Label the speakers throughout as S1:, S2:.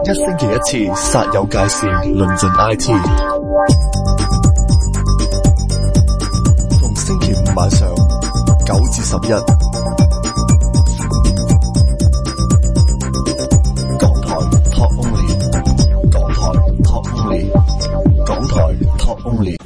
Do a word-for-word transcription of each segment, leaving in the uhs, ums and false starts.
S1: 一星期一次，煞有介事，論盡 I T。逢星期五晚上九至十一，港台 Talk Only， 港台 Talk Only， 港台 Talk Only。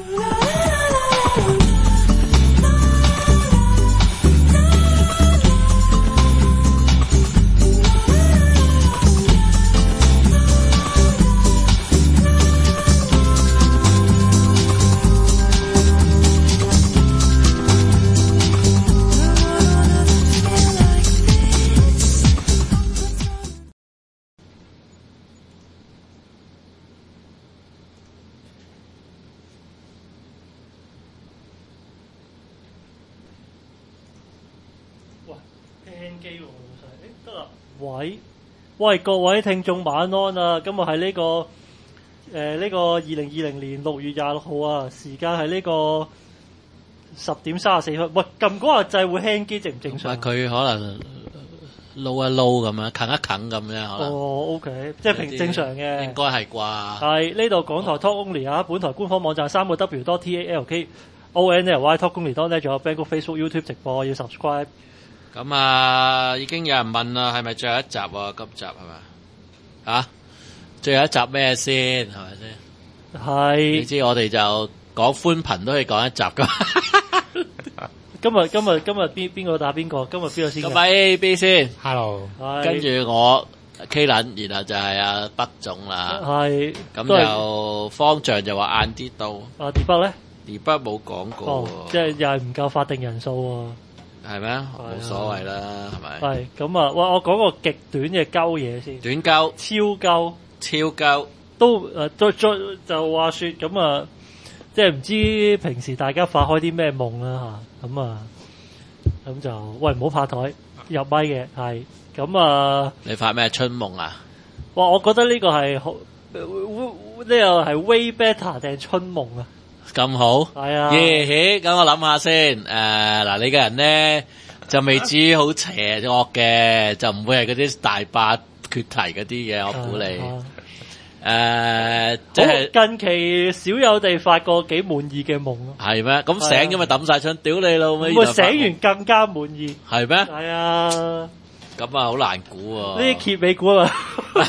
S2: 喂喂，各位聽眾晚安啊！今日係呢個誒呢、呃這個二零二零年六月廿六號啊，時間係呢個十點三十四分。喂，撳嗰個掣會輕機正唔正常？
S3: 佢可能撈一撈咁樣，啃一啃咁樣可能。
S2: 哦 ，OK， 即係平正常嘅。應
S3: 該係啩？
S2: 係呢度港台 Talk Only 啊，本台官方網站三個 W dot T A L K O N L Y Talk Only dot net，仲有 Bangkok Facebook YouTube 直播要 subscribe。
S3: 咁啊，已經有人問啦，係咪最後一集啊？今集係咪啊？最後一集咩先？係咪先？係。你知我哋就講寬頻都可以講一集噶。
S2: 今日今日今日邊邊個打邊個？今日邊個先？
S3: 咁 A B 先
S4: ，Hello。
S3: 跟住我 K 撚，然後就係阿北總啦。係。咁就方丈就話晏啲到。
S2: 啊，碟北咧？
S3: 碟北冇講過。
S2: 哦，即係又係唔夠法定人數喎。
S3: 係咩？冇所謂啦，係咪？
S2: 係咁啊！哇！我講個極短嘅鳩嘢先。短鳩。超鳩。超鳩。都誒，再再就話説咁啊，即係唔知平時大家發開啲咩夢啦嚇，咁啊，咁就喂唔好拍台入咪嘅係咁啊！
S3: 你發咩春夢啊？
S2: 哇！我覺得呢個係好呢個係 way better 定春夢啊！
S3: 咁好，
S2: 係啊，
S3: 耶！咁我諗下先，誒、呃、嗱，你個人咧就未至於好邪惡嘅，就唔會係嗰啲大霸決題嗰啲嘅，我估你，誒、
S2: 啊
S3: 呃，即係
S2: 近期少有地發過幾滿意嘅夢咯。
S3: 係咩？咁醒咗咪抌晒槍，屌你老味！
S2: 會醒完更加滿意，
S3: 係咩？
S2: 係啊，
S3: 咁啊好難估喎，
S2: 呢啲揭尾估啊，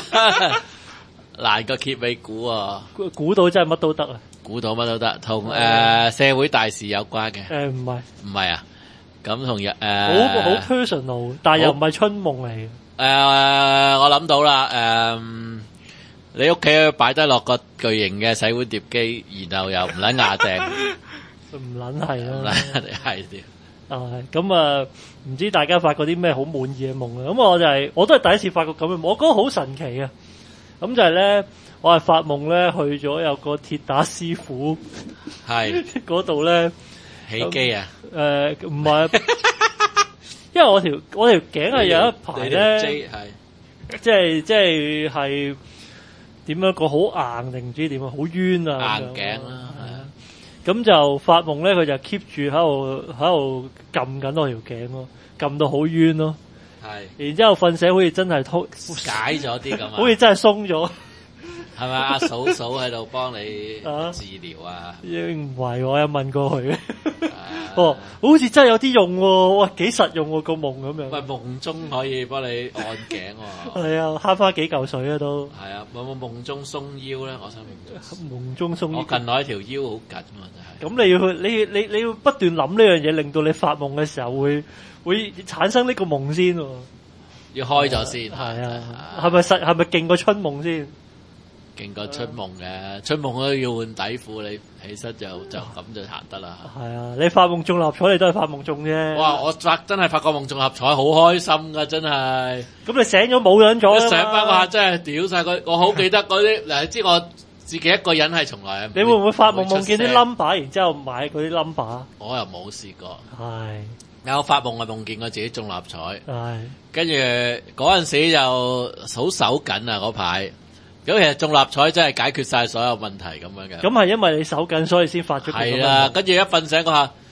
S3: 難過揭尾估啊，
S2: 估到真係乜都得啊！
S3: 估到乜都得，同誒、呃、社會大事有關嘅。
S2: 誒唔係，
S3: 唔係啊，咁同日誒
S2: 好好 personal，但係又唔係春夢嚟嘅。誒、
S3: 呃，我諗到啦，誒、呃，你屋企擺低落個巨型嘅洗碗碟機，然後又唔撚牙掟，
S2: 唔撚係咯，
S3: 唔撚係啲。
S2: 啊，咁啊，唔知大家發過啲咩好滿意嘅夢啊？咁我就係、是、我都係第一次發過咁嘅夢，我覺得好神奇啊！咁就係咧。我係發夢咧，去咗有個鐵打師傅，係嗰度咧
S3: 起機啊！
S2: 誒唔係，因為我條我條頸係有一排咧，即係即係係點樣講好硬定唔知點啊，好冤啊！
S3: 硬頸啦，係啊！
S2: 咁就發夢咧，佢就 keep 住喺度喺度撳緊我條頸咯，撳到好冤咯。係，然之後瞓醒好似真係通
S3: 解咗啲咁啊，
S2: 好似真係鬆咗。
S3: 係咪阿嫂嫂喺度幫你治療啊？
S2: 唔係，我有問過佢。哦，好似真係有啲用喎，哇，幾實用喎個夢咁樣。
S3: 喂，夢中可以幫你按頸喎。係
S2: 啊，慳翻幾嚿水啊都。
S3: 係啊，有冇夢中鬆腰咧？我想夢
S2: 夢中鬆腰。我
S3: 近來條腰好緊啊，真係。
S2: 咁你要去，你你你要不斷諗呢樣嘢，令到你發夢嘅時候會會產生呢個夢先喎。
S3: 要開咗先。
S2: 係啊，係咪實係咪勁過春夢先？
S3: 勁過春夢嘅，春夢都要換底褲，你起身就就咁就行得啦。係
S2: 啊，你發夢中六合彩，你都係發夢中啫。
S3: 哇！我發真係發個夢中六合彩，好開心噶，真係。
S2: 咁你醒咗冇人咗？
S3: 一醒翻嗰下真係屌晒佢，我好記得嗰啲嗱，你知我自己一個人係從來。
S2: 你會唔會發夢夢見啲 number，然之後買嗰啲 number？
S3: 我又冇試過。
S2: 係。
S3: 有發夢係夢見我自己中六合彩。
S2: 係。跟住
S3: 嗰陣時就好手緊啊嗰排。咁其實中六合彩真係解決晒所有問題咁樣嘅。咁係因為你手緊，所以先發咗。係啦，跟住一瞓醒嗰下，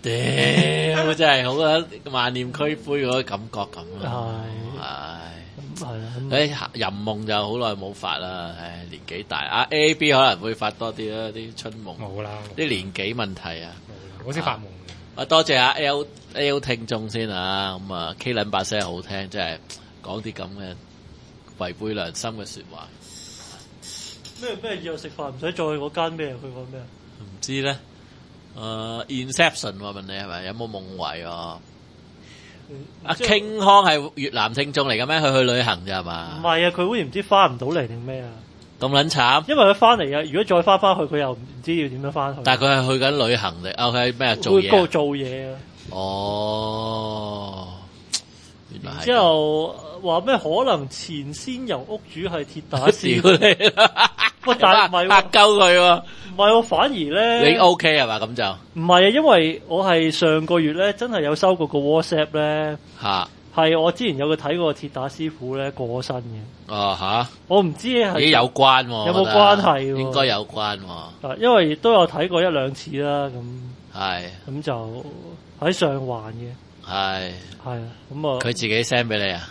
S3: 屌真係好啊，萬念俱灰嗰個感覺咁啊。係，
S2: 係啊，
S3: 誒淫夢就好耐冇發啦，唉年紀大啊 A B 可能會發多啲啦，啲春夢
S4: 冇啦，
S3: 啲年紀問題啊，
S4: 好識發夢
S3: 嘅。啊多謝阿 L L 聽眾先啊，咁啊 K 撚把聲好聽，即係講啲咁嘅違背良心嘅説話。
S2: 咩咩以後食飯唔使再去嗰間咩？佢講咩啊？
S3: 唔知咧，誒、uh, Inception 喎問你係咪有冇夢遺啊？阿 King 康係越南聽眾嚟嘅咩？佢去旅行咋係嘛？
S2: 唔係啊，佢好似唔知翻唔到嚟定咩啊？
S3: 咁撚慘！
S2: 因為佢翻嚟啊，如果再翻翻去，佢又唔知要點樣翻去。
S3: 但係佢係去緊旅行嚟，啊佢係咩做嘢？
S2: 嗰度做嘢啊！
S3: 哦，原來係。
S2: 之後話咩？可能前先由屋主係鐵打師傅
S3: 你啦，
S2: 喂，但係唔係
S3: 嚇鳩佢喎？
S2: 唔係喎，反而咧，
S3: 你 OK 係嘛？咁就
S2: 唔係啊，因為我係上個月咧，真係有收過個 WhatsApp 咧，
S3: 嚇
S2: 係我之前有個睇過鐵打師傅咧過身嘅。
S3: 哦嚇，
S2: 我唔知係
S3: 咦有關喎？
S2: 有冇關係喎？
S3: 應該有關喎。
S2: 啊，因為亦都有睇過一兩次啦，咁
S3: 係
S2: 咁就喺上環嘅。
S3: 係
S2: 係啊，咁啊，
S3: 佢自己 send 俾你啊？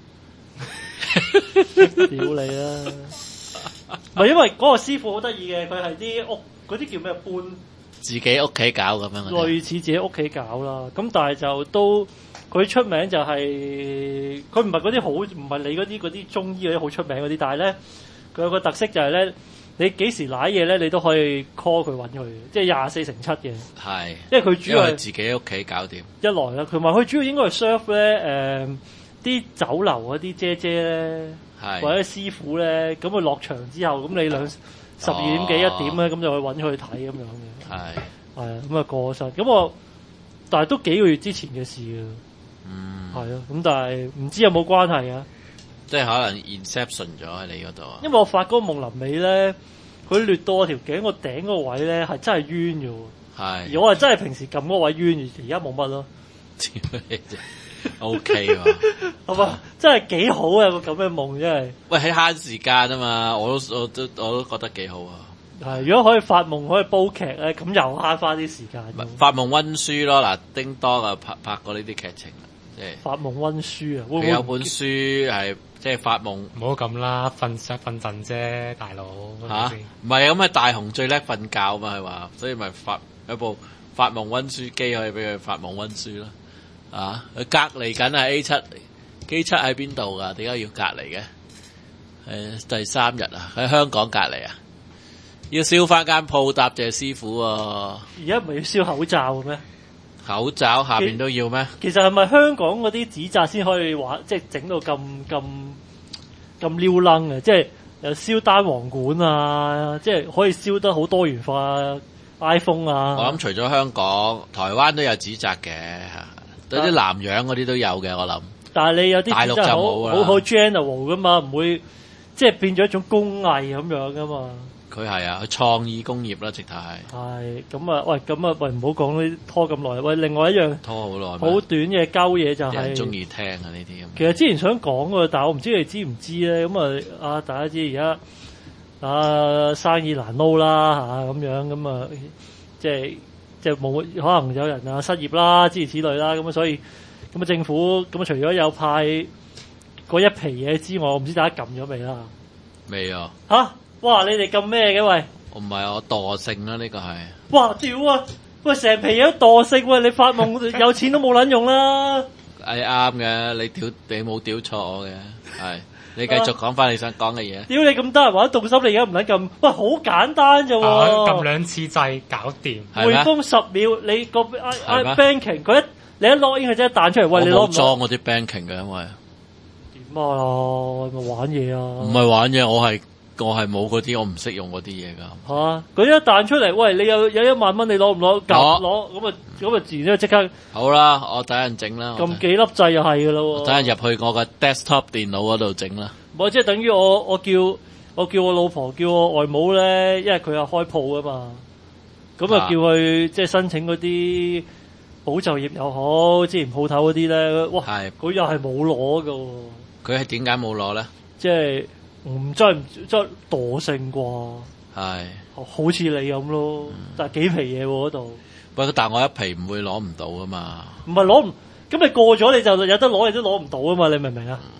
S2: 屌你啦！唔係因為嗰個師傅好得意嘅，佢係啲屋嗰啲叫咩搬
S3: 自己屋企搞咁樣，
S2: 類似自己屋企搞啦。咁但係就都佢出名就係佢唔係嗰啲好唔係你嗰啲嗰啲中醫嗰啲好出名嗰啲，但係咧佢有個特色就係咧，你幾時攋嘢咧，你都可以 call 佢揾佢，即係廿四乘七嘅。
S3: 係，
S2: 因為佢主要係
S3: 自己屋企搞掂。
S2: 一來啦，佢話佢主要應該係 serve 咧誒啲酒樓嗰啲姐姐咧。或者師傅咧，咁佢落場之後，咁你兩十二點幾一點咧，咁、哦、就去揾佢去睇咁樣嘅。係係啊，咁啊過身。咁我但係都幾個月之前嘅事啊。嗯。係啊，咁但係唔知有冇關係啊？
S3: 即係可能 inception 咗喺你嗰度啊。
S2: 因為我發嗰個夢臨尾咧，佢掠到我條頸個頂嗰個位咧，係真係冤嘅喎。係。而我係真係平時撳嗰位冤，而家冇乜咯。O K 喎，係嘛？真係幾好啊！個咁嘅夢真係。喂，
S3: 喺慳時間啊嘛，我都我都我都覺得幾好啊。
S2: 係，如果可以發夢可以煲劇咧，咁又慳翻啲時間。
S3: 發夢溫書咯，嗱，叮當啊拍拍過呢啲劇情，即係
S2: 發夢溫書啊。
S3: 佢有本書係即係發夢。
S4: 唔好咁啦，瞓醒瞓陣啫，大佬。
S3: 吓？唔係咁啊，大雄最叻瞓覺啊嘛，係話，所以咪發有部發夢溫書機可以俾佢發夢溫書咯。啊！佢隔離緊啊 A 七，A 七喺邊度噶？點解要隔離嘅？誒，第三日啊，喺香港隔離啊，要燒翻間鋪搭謝師傅喎。
S2: 而家唔係要燒口罩嘅咩？
S3: 口罩下邊都要咩？
S2: 其實係咪香港嗰啲紙紮先可以玩，即係整到咁咁咁撩楞嘅？即係又燒單簧管啊，即係可以燒得好多元化 iPhone 啊。
S3: 我諗除咗香港，台灣都有紙紮嘅。有啲南洋嗰啲都有嘅，我諗。但係你有啲大陸就冇啦，好好 general 噶嘛，唔會即係變咗一種工藝咁樣噶嘛。佢係啊，佢創意工業啦，直頭係。係咁啊，喂，咁啊，喂，唔好講呢拖咁耐。喂，另外一樣拖好耐，好短嘅鳩嘢就係中意聽啊呢啲咁。其實之前想講嘅，但係我唔知你知唔知咧。咁啊，啊大家知而家啊生意難撈啦嚇，咁樣咁啊，即係。即係冇可能有人啊失業啦，諸如此類啦，咁啊所以咁啊政府咁啊除咗有派嗰一皮嘢之外，我唔知大家撳咗未啦？未啊！吓，哇！你哋撳咩嘅喂？我唔係我惰性啦，呢個係。哇！屌啊！喂，成皮嘢都惰性喂，你發夢有錢都冇撚用啦！係啱嘅，你屌你冇屌錯我嘅，係。你繼續講翻你想講嘅嘢。屌你咁多人玩動心，你而家唔撚撳？喂，好簡單啫喎！撳兩次掣搞掂。匯豐十秒，你個 I I banking 佢一你一 log in 佢即刻彈出嚟。喂，你攞唔攞？我冇裝嗰啲 banking 嘅，因為點啊？咪玩嘢啊？唔係玩嘢，我係我係冇嗰啲，我唔識用嗰啲嘢㗎。嚇！佢一彈出嚟，喂，你有有一萬蚊，你攞唔攞？攞攞咁啊咁啊，自然即刻。好啦，我等陣整啦。撳幾粒掣就係㗎啦喎。等陣入去我個 desktop 電腦嗰度整啦。我即係等於我我叫我叫我老婆叫我外母咧，因為佢係開鋪㗎嘛，咁啊叫佢即係申請嗰啲保就業又好，之前鋪頭嗰啲咧，哇，佢又係冇攞㗎喎。佢係點解冇攞咧？即係唔真係唔真係惰性啩？係，好似你咁咯，嗯、但係幾皮嘢喎嗰度。喂，但係我一皮唔會攞唔到㗎嘛。唔係攞唔，咁你過咗你就有得攞，你都攞唔到啊嘛？你明唔明啊？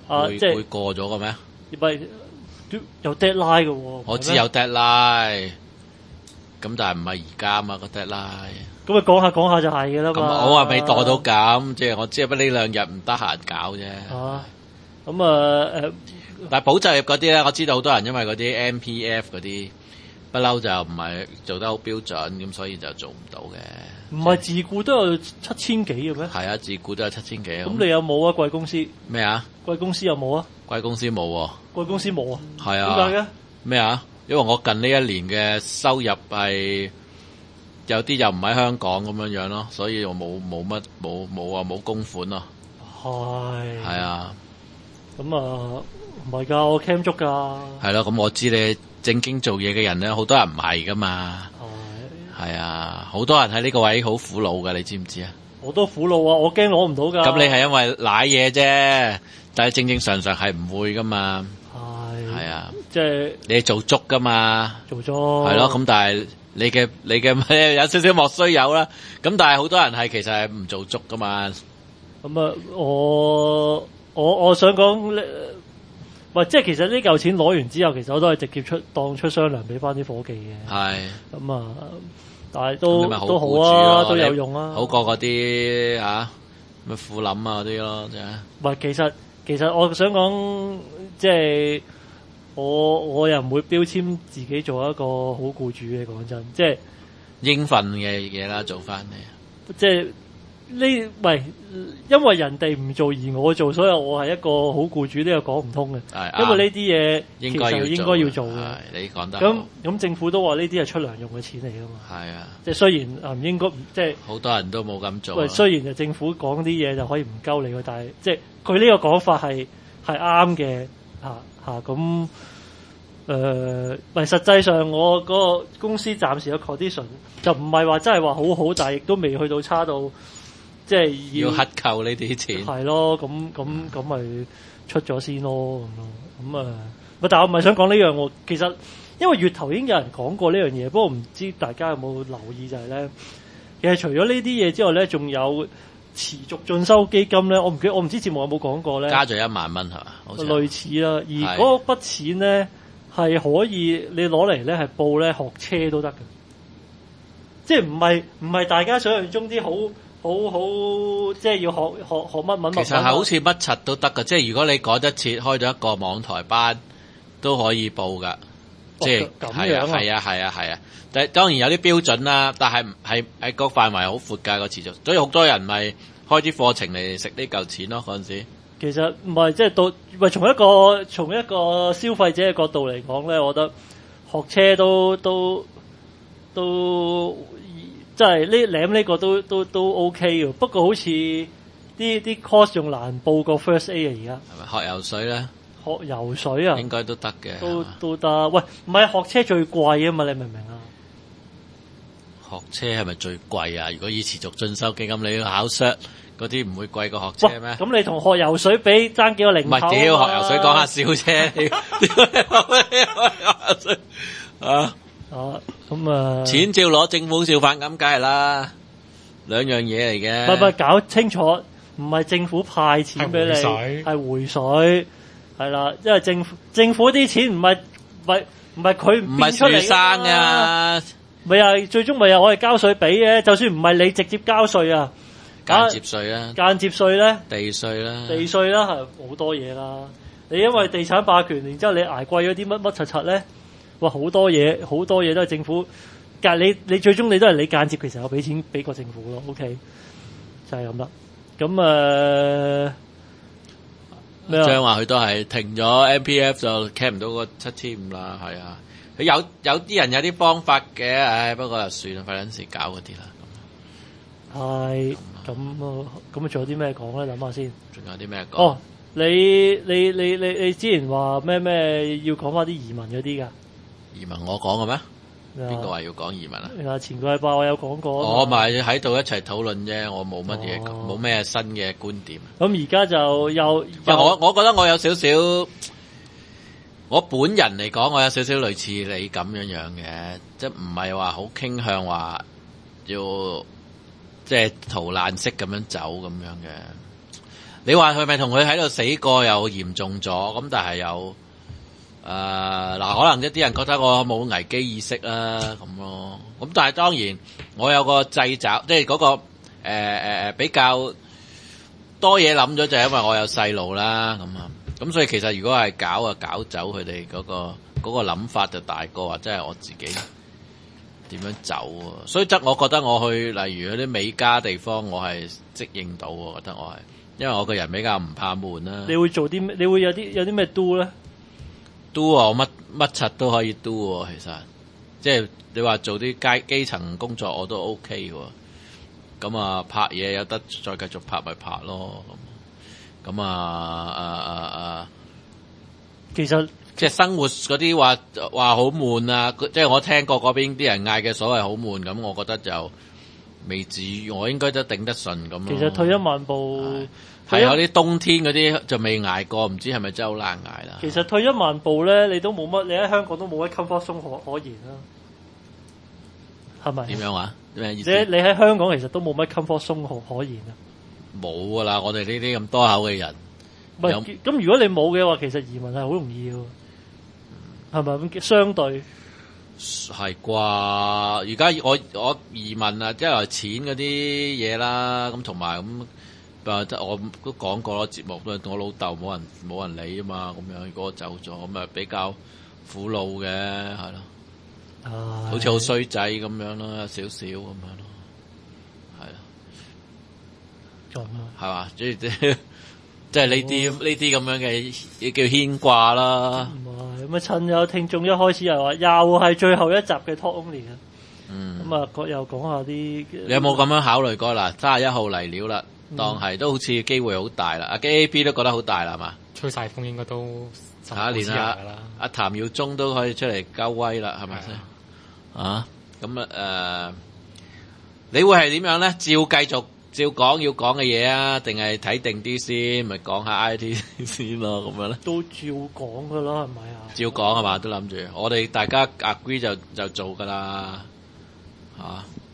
S2: 啊，
S3: 會
S2: 即係
S3: 會過咗嘅咩？
S2: 唔係有 deadline 嘅喎。
S3: 我知有 deadline，咁但係唔係而家啊嘛個 deadline。
S2: 咁啊講下講下就係嘅啦嘛。
S3: 咁我話未墮到咁，即係我知不呢兩日唔得閒搞啫。
S2: 啊，咁啊誒，
S3: 但係保就業嗰啲咧，我知道好多人因為嗰啲 M P F 嗰啲不嬲就唔係做得好標準，咁所以就做唔到嘅。
S2: 唔係自僱都有七千幾嘅咩？
S3: 係啊，自僱都有七千幾。
S2: 咁你有冇啊？貴公司
S3: 咩啊？
S2: 貴公司有冇啊？
S3: 貴公司冇喎。
S2: 貴公司冇啊？
S3: 係啊。
S2: 點解嘅？
S3: 咩啊？因為我近呢一年嘅收入係有啲又唔喺香港咁樣樣咯，所以我冇冇乜冇冇啊冇供款咯。
S2: 係。係
S3: 啊。
S2: 咁啊，唔係㗎，我 cam 足㗎。係
S3: 咯，咁我知你正經做嘢嘅人咧，好多人唔係㗎嘛。係啊，好多人喺呢個位好苦惱㗎，你知唔知啊？
S2: 我都苦惱啊，我驚攞唔到㗎。
S3: 咁你係因為瀨嘢啫，但係正正常常係唔會㗎嘛。係。係啊。即係你係做足㗎嘛。
S2: 做足。
S3: 係咯，咁但係你嘅你嘅有少少莫須有啦。咁但係好多人係其實係唔做足㗎嘛。
S2: 咁啊，我我我想講咧，喂，即係其實呢嚿錢攞完之後，其實我都係直接出當出雙糧俾翻啲伙計嘅。係。咁啊。但係都好都好啊，都有用啊，
S3: 好過嗰啲嚇咩富林啊嗰啲咯，真係。
S2: 唔係，其實其實我想講，即係我我又唔會標籤自己做一個好僱主嘅，講真，即係
S3: 應份嘅嘢啦，做翻嚟。
S2: 即係呢，喂，因為人哋唔做而我做，所以我係一個好僱主，呢個講唔通嘅。係，因為呢啲嘢其實應該要做嘅。係，你講得。咁咁政府都話呢啲係出糧用嘅錢嚟㗎嘛。係啊。即係雖然啊唔應該，即係好
S3: 多人都冇咁做。
S2: 喂，雖然就政府講啲嘢就可以唔鳩你嘅，但係即係佢呢個講法係係啱嘅嚇嚇咁。誒，喂，實際上我嗰個公司暫時嘅 condition 就唔係話真係話好好，但係亦都未去到差到。即係
S3: 要克扣呢啲錢，
S2: 係咯，咁咁咁咪出咗先咯，咁咯，咁啊，但係我唔係想講呢樣喎。其實因為月頭已經有人講過呢樣嘢，不過唔知大家有冇留意就係咧，其實除咗呢啲嘢之外咧，仲有持續進修基金咧。我唔記得，我唔知節目有冇講過咧。
S3: 加咗一萬蚊係嘛？
S2: 類似啦，而嗰筆錢咧係可以你攞嚟咧係報咧學車都得嘅，即係唔係唔係大家想象中啲好。好好即係要學學學乜乜乜。
S3: 其實係好似乜柒都得㗎，即係如果你改得切開咗一個網台班都可以報㗎，即係係啊係啊係啊係啊。但係當然有啲標準啦，但係係係個範圍好闊㗎個持續，所以好多人咪開啲課程嚟食呢嚿錢咯嗰陣時。
S2: 其實唔係即係到喂從一個從一個消費者嘅角度嚟講咧，我覺得學車都都都。即係呢攬呢個都都都 OK 嘅，不過好似啲啲 course 仲難報過 first A 啊！而家
S3: 係咪學游水咧？
S2: 學游水啊，
S3: 應該都得嘅，
S2: 都都得。喂，唔係學車最貴啊嘛？你明唔明啊？
S3: 學車係咪最貴啊？如果以持續進修基金，你要考 cert 嗰啲唔會貴過學車咩？
S2: 咁你同學游水比爭幾個零頭？
S3: 唔係屌學游水講下笑啫，學游水啊！
S2: 啊，咁啊，
S3: 錢照攞，政府照發咁，梗係啦，兩樣嘢嚟嘅。
S2: 唔係唔係，搞清楚，唔係政府派錢俾你，係回水，係啦，因為政府政府啲錢唔係唔係唔係佢唔係出嚟生㗎，咪係最終咪係我哋交稅俾嘅，就算唔係你直接交稅啊，
S3: 間接稅啊，
S2: 間接稅咧，
S3: 地稅啦，
S2: 地稅啦係好多嘢啦。你因為地產霸權，然之後你捱貴咗啲乜乜柒柒咧。哇！好多嘢，好多嘢都係政府，但係你你最終你都係你間接其實有俾錢俾個政府咯。OK，就係咁啦。咁誒咩啊？
S3: 張話佢都係停咗 M P F 就 cap 唔到個七千五啦。係啊，佢有有啲人有啲方法嘅，唉，不過就算啦，費撚事搞嗰啲啦。
S2: 係咁啊，咁啊，仲有啲咩講咧？諗下先。
S3: 仲有啲咩講？
S2: 哦，你你你你你之前話咩咩要講翻啲移民嗰啲㗎？
S3: 移民我講嘅咩？邊個話要講移民啊？
S2: 啊，前個禮拜我有講過。
S3: 我咪喺度一齊討論啫，我冇乜嘢，冇咩新嘅觀點。
S2: 咁而家就又
S3: 我我覺得我有少少，我本人嚟講，我有少少類似你咁樣樣嘅，即係唔係話好傾向話要即係逃難式咁樣走咁樣嘅。 你話佢咪同佢喺度死過又嚴重咗，咁但係又誒嗱，可能一啲人覺得我冇危機意識啦咁咯。咁但係當然我有個掣肘，即係嗰個誒誒誒比較多嘢諗咗，就係因為我有細路啦咁啊。咁所以其實如果係搞啊搞走佢哋嗰個嗰個諗法就大過話，即係我自己點樣走啊。所以則我覺得我去例如嗰啲美加地方，我係適應到，我覺得我係。因為我個人比較唔怕悶啦。你
S2: 會做啲咩？你會有啲有啲咩 do 咧
S3: ？do 啊，我乜乜柒都可以 do 喎。其實即係你話做啲基基層工作我都 OK 喎。咁啊拍嘢有得再繼續拍咪拍咯。咁咁啊啊啊啊！
S2: 其實
S3: 即係生活嗰啲話話好悶啊！即係我聽過嗰邊啲人嗌嘅所謂好悶，咁我覺得就未至於，我應該都頂得順咁咯。
S2: 其實退一萬步。
S3: 係有啲冬天嗰啲就未捱過，唔知係咪真係好難捱啦。
S2: 其實退一萬步咧，你都冇乜，你喺香港都冇乜 comfort zone 可可言啦，係咪？點樣話？咩意思？你你喺香港其實都冇乜 comfort zone 可可言啊。冇
S3: 噶啦，我哋呢啲咁多口嘅人。
S2: 唔係咁，如果你冇嘅話，其實移民係好容易嘅，係咪咁相對？
S3: 係啩？而家我我移民啊，即係話錢嗰啲嘢啦，咁同埋咁。我都講過咯，節目都我老豆冇人冇人理啊嘛，咁樣如果我走咗，咁啊比較苦惱嘅，係咯，好似好衰仔咁樣咯，有少少咁樣咯，係咯，係嘛，即係即係呢啲呢啲咁樣嘅嘢叫牽掛啦。唔係咁啊，趁有聽眾一開始又話又係最後一集嘅 Talk Only 啊，嗯，咁啊，各又講下啲，你有冇咁樣考慮過啦？三十一號嚟料啦。當係都好似機會好大啦，阿 A B 都覺得好大啦，係嘛？吹晒風應該都下一年啦。阿譚耀宗都可以出嚟交威啦，係咪先？啊，咁啊誒，你會係點樣咧？照繼續照講要講嘅嘢啊，定係睇定啲先，咪講下 I T 先咯，咁樣咧？都照講噶啦，係咪啊？照講係嘛？都諗住，我哋大家 agree 就就做噶啦，嚇。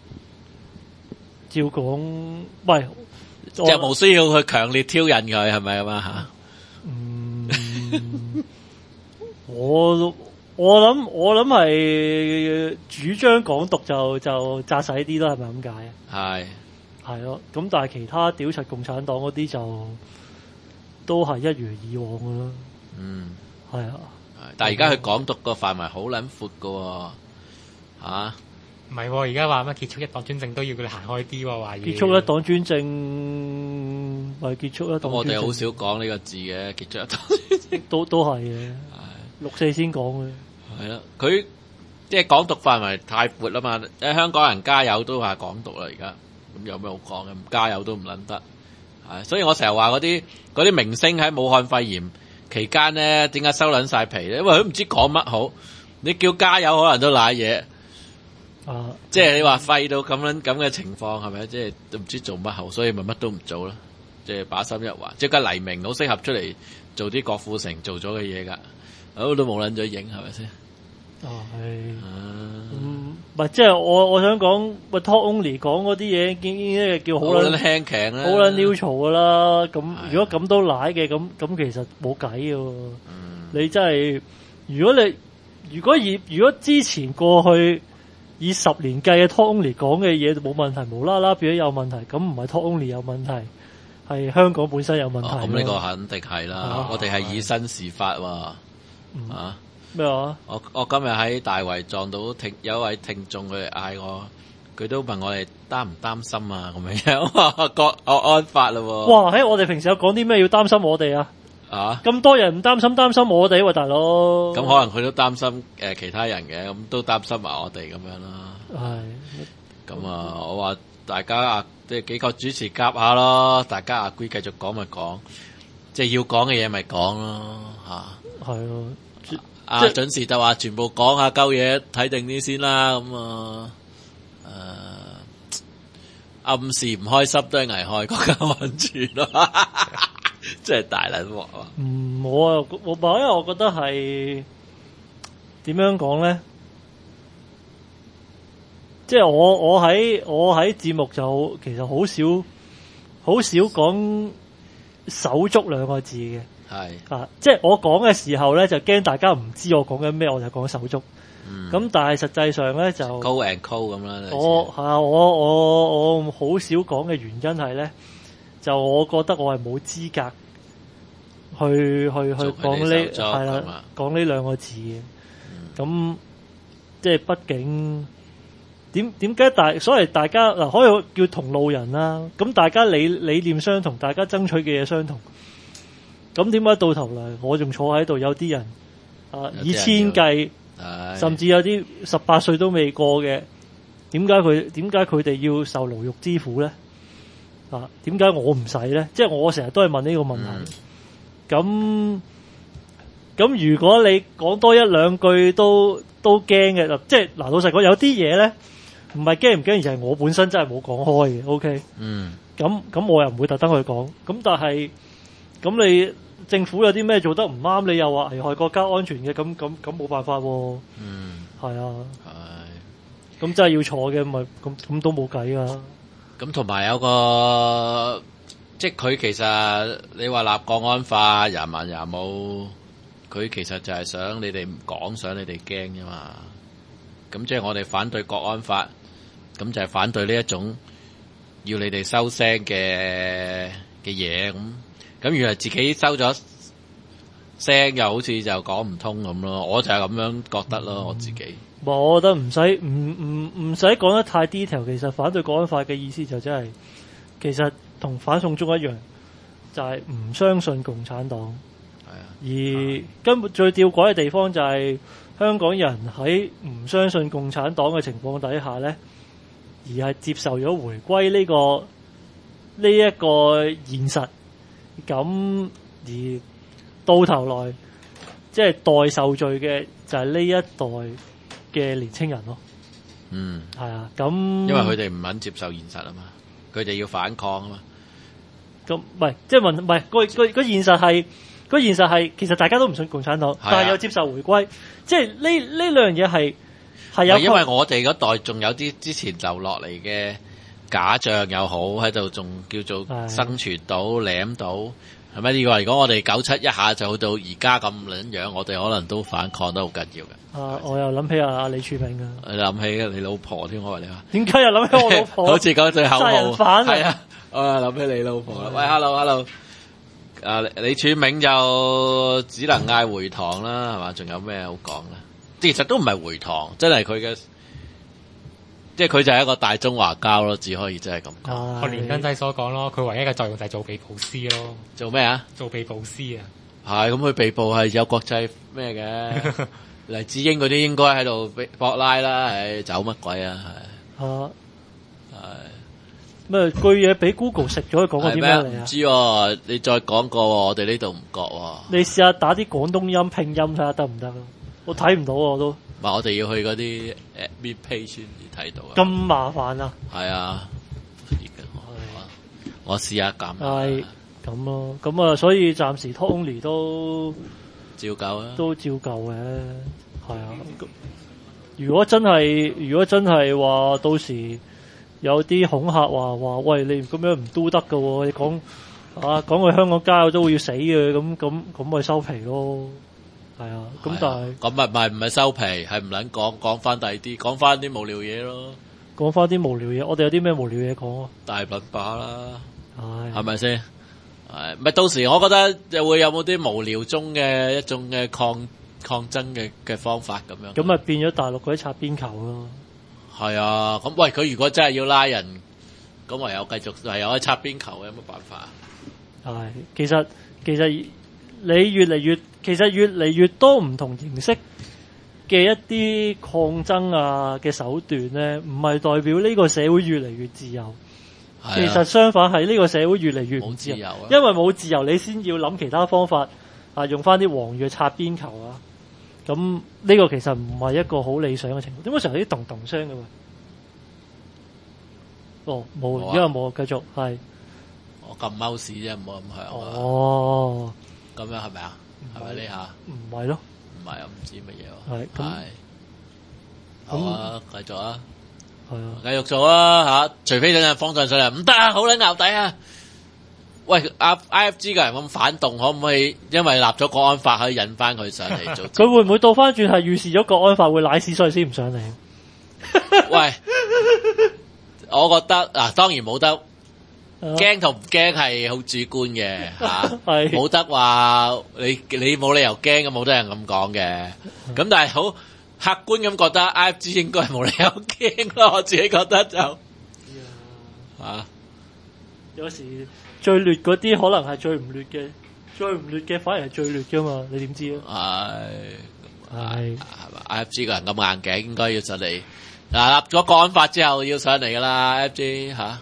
S3: 照講，喂。即係冇需要去強烈挑釁佢，係咪咁啊？吓，嗯，我我諗我諗係主張港獨就就紮實啲咯，係咪咁解啊？係係咯，咁但係其他屌柒共產黨嗰啲就都係一如以往噶啦。嗯，係啊，但係而家佢港獨個範圍好撚闊噶，吓。唔係喎，而家話乜結束一黨專政都要佢哋行開啲喎，話要結束一黨專政，咪結束一黨專政。我哋好少講呢個字嘅，結束一黨專政都都係嘅，六四先講嘅。係啦，佢即係港獨範圍太闊啦嘛，誒香港人加油都話港獨啦，而家咁有咩好講嘅？唔加油都唔撚得，係，所以我成日話嗰啲嗰啲明星喺武漢肺炎期間咧，點解收撚晒皮咧？因為佢唔知講乜好，你叫加油可能都賴嘢。啊！即係你話廢到咁樣咁嘅情況係咪？即係都唔知做乜好，所以咪乜都唔做啦。即係把心一橫，即係黎明好適合出嚟做啲郭富城做咗嘅嘢㗎，好都冇撚咗影係咪先？哦，係。嗯，唔係即係我我想講，喂 Talk Only 講嗰啲嘢，已經叫好撚輕強啦，好撚 neutral 㗎啦。咁如果咁都賴嘅，咁咁其實冇計嘅喎。嗯，你真係如果你如果以如果之前過去。以十年計嘅 Talk Only 講嘅嘢冇問題，無啦啦變咗有問題，咁唔係 Talk Only 有問題，係香港本身有問題。咁呢個肯定係啦，我哋係以身試法喎，啊咩話？我我今日喺大圍撞到聽有一位聽眾，佢嗌我，佢都問我哋擔唔擔心啊咁樣，國安法啦喎。哇！喺我哋平時有講啲咩要擔心我哋啊？啊！咁多人唔擔心，擔心我哋喎，大佬。咁可能佢都擔心誒其他人嘅，咁都擔心埋我哋咁樣啦。係。咁啊，我話大家啊，即係幾個主持夾下咯，大家阿 Gree 繼續講咪講，即係要講嘅嘢咪講咯，嚇。係咯。啊，準時就話全部講下鳩嘢，睇定啲先啦，咁啊，誒，暗示唔開心都係危害國家安全咯。真係大撚鑊啊！嗯，我啊，我因為我覺得係點樣講咧，即係我我喺我喺節目就其實好少好少講
S2: 手足兩個字嘅。
S3: 係
S2: 啊，即係我講嘅時候咧，就驚大家唔知我講緊咩，我就講手足。咁、嗯、但係實際上咧就
S3: go and call 咁啦。
S2: 我係啊，我我我好少講嘅原因係咧，就我覺得我係冇資格去去去講呢係啦，講呢兩個字嘅。咁、嗯、即係畢竟點點解大所謂大家嗱可以叫同路人啦。咁大家理理念相同，大家爭取嘅嘢相同。咁點解到頭嚟我仲坐喺度？有啲人啊以千計，甚至有啲十八歲都未過嘅，點解佢點解佢哋要受牢獄之苦咧？啊，點解我唔使咧？即係我成日都係問呢個問題。咁、嗯、咁如果你講多一兩句都都驚嘅，即係嗱老實講，有啲嘢咧唔係驚唔驚，而係我本身真係冇講開嘅。OK，嗯，咁咁我又唔會特登去講。咁但係咁你。政府有啲咩做得唔啱，你又話危害國家安全嘅，咁咁咁冇辦法喎、啊。嗯，係啊，係。咁真係要坐嘅，咪咁咁都冇計啊。
S3: 咁同埋有個，即係佢其實你話立國安法廿萬廿冇，佢其實就係想你哋唔講，想你哋驚啫嘛。咁即係我哋反對國安法，咁就係反對呢一種要你哋收聲嘅嘅嘢咁。咁原來自己收咗聲，又好似就講唔通咁咯。我就係咁樣覺得咯、嗯，我自己。
S2: 我覺得唔使唔唔唔使講得太 detail。其實反對國安法嘅意思就真係，其實同反送中一樣，就係、是、唔相信共產黨。係啊。而根本最吊詭嘅地方就係香港人喺唔相信共產黨嘅情況底下咧，而係接受咗回歸呢、這個呢一、這個現實。咁而到頭來，即係代受罪嘅就係呢一代嘅年青人咯。嗯，係啊。咁
S3: 因為佢哋唔肯接受現實啊嘛，佢哋要反抗啊嘛。
S2: 咁唔係，即係問唔係個個個現實係個現實係，其實大家都唔信共產黨，但係又接受回歸。即係呢呢兩樣嘢係係有。
S3: 因為我哋嗰代仲有啲之前留落嚟嘅。假象又好喺度，仲叫做生存到舐到，係咪？呢個如果我哋九七一下就到而家咁樣樣，我哋可能都反抗得好緊要嘅。
S2: 啊！我又諗起阿李柱銘啊，
S3: 你諗起你老婆添，我話你話
S2: 點解又諗起我老婆？
S3: 好似講最口號，
S2: 殺人犯
S3: 係啊！我諗起你老婆啦。喂 ，hello，hello， 啊，李柱銘就只能嗌回堂啦，係嘛？仲有咩好講咧？其實都唔係回堂，真係佢嘅。即係佢就係一個大中華膠咯，只可以真係咁講。
S4: 學連登仔所講咯，佢唯一嘅作用就係做被捕師咯。
S3: 做咩啊？
S4: 做被捕師啊！
S3: 係咁，佢被捕係有國際咩嘅？黎智英嗰啲應該喺度博拉啦，唉，走乜鬼啊？係啊，係
S2: 咩句嘢俾 Google 食咗？佢講過啲咩嚟啊？
S3: 唔知喎，你再講過喎，我哋呢度唔覺喎。
S2: 你試下打啲廣東音拼音睇下得唔得咯？我睇唔到我都。
S3: 唔係，我哋要去嗰啲 admin page 先至睇到啊！
S2: 咁麻煩啊！
S3: 係啊，我試下撳。
S2: 係咁咯，咁啊，所以暫時 talk only 都
S3: 照舊啊，
S2: 都照舊嘅，係啊。如果真係，如果真係話到時有啲恐嚇話話，喂，你咁樣唔都得㗎喎，你講啊講去香港加油都會要死嘅，咁咁咁咪收皮咯。係啊，咁但係
S3: 咁咪咪唔係收皮，係唔撚講講翻第啲，講翻啲無聊嘢咯。
S2: 講翻啲無聊嘢，我哋有啲咩無聊嘢講啊？
S3: 大笨把啦，係咪先？係咪到時我覺得就會有冇啲無聊中嘅一種嘅抗抗爭嘅嘅方法咁樣？
S2: 咁咪變咗大陸嗰啲擦邊球咯。
S3: 係啊，咁喂，佢如果真係要拉人，咁唯有繼續係有一擦邊球，有乜辦法啊？
S2: 係，其實其實你越嚟越。其實越嚟越多唔同形式嘅一啲抗爭啊嘅手段咧，唔係代表呢個社會越嚟越自由。啊、其實相反係呢個社會越嚟越唔自由，自由啊、因為冇自由，你先要諗其他方法啊，用翻啲黃藥擦邊球啊。咁呢個其實唔係一個好理想嘅情況。點解成日啲咚咚聲嘅？哦，冇，因為冇繼續係。
S3: 我撳 mouse 啫，唔好咁響。
S2: 哦，
S3: 咁樣係咪啊？係咪呢下？
S2: 唔係咯，
S3: 唔係啊，唔知乜嘢喎。係
S2: 咁，
S3: 好啊，繼續啊，
S2: 係啊，
S3: 繼續做啊吓！除非等陣放上上嚟，唔得啊，好撚淆底啊！ 喂，阿 I F G 嘅人咁反動，可唔可以因為立咗國安法可以引翻佢上嚟做？
S2: 佢會唔會倒翻轉係預示咗國安法會瀨屎，所以先唔上嚟？
S3: 喂，我覺得嗱，當然冇得驚同唔驚係好主觀嘅吓，冇、啊、得話你你冇理由驚嘅，冇得人咁講嘅。咁但係好客觀咁覺得 I F G 應該係冇理由驚咯，我自己覺得就吓、啊，
S2: 有時最劣嗰啲可能係最唔劣嘅，最唔劣嘅反而係最劣噶嘛，你點知啊？係係係嘛
S3: ？I F G 個人咁硬頸，應該要上嚟。嗱，立咗國安法之後要上嚟噶啦 ，I F G 吓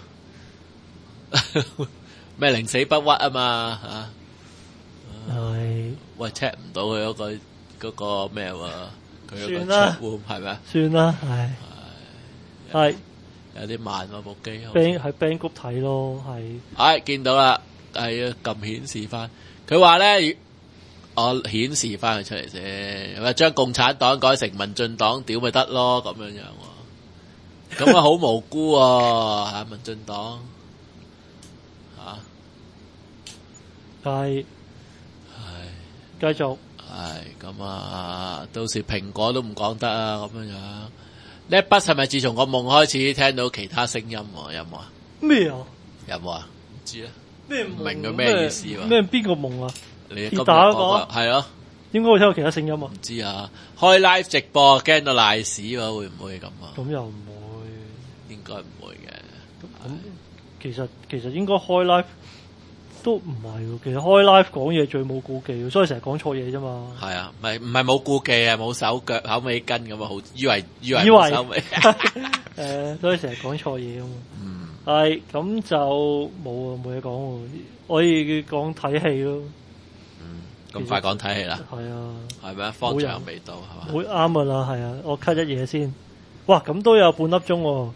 S3: 咩寧死不屈啊嘛吓，係喂 check 唔到佢嗰個嗰個咩喎？佢嗰個賬戶係咪啊？
S2: 算啦，係係
S3: 有啲慢喎部機。
S2: bang 喺 bang 谷睇咯，係。
S3: 唉，見到啦，係啊，撳顯示翻。佢話咧，我顯示翻佢出嚟先，咁啊將共產黨改成民進黨，屌咪得咯，咁樣樣。咁啊好無辜啊，吓民進黨吓，
S2: 係係繼續
S3: 係咁啊，到時蘋果都唔講得啊，咁樣樣。呢一筆係咪自從個夢開始聽到其他聲音？有冇啊？
S2: 咩啊？
S3: 有冇啊？唔知啊。
S2: 咩
S3: 唔明佢咩意思啊？
S2: 咩邊個夢啊？
S3: 你
S2: 跌打嗰個
S3: 係咯？
S2: 應該會聽到其他聲音啊？
S3: 唔知啊。開 live 直播驚到賴屎喎，會唔會咁啊？
S2: 咁又唔會。
S3: 應該唔會嘅。
S2: 咁其實其實應該開 live 都唔係喎。其實開 live 講嘢最冇顧忌，所以成日講錯嘢啫嘛。
S3: 係啊，唔係唔係冇顧忌啊，冇手腳口尾跟咁啊，好以為以為
S2: 以為
S3: 手尾。
S2: 誒，所以成日講錯嘢啊嘛。嗯。係咁就冇啊，冇嘢講喎。可以講睇戲咯。
S3: 嗯。咁快講睇戲啦？
S2: 係啊。
S3: 係咪啊？方丈未到係嘛？
S2: 會啱噶啦，係啊。我 cut 一嘢先。哇，咁都有半粒鐘喎。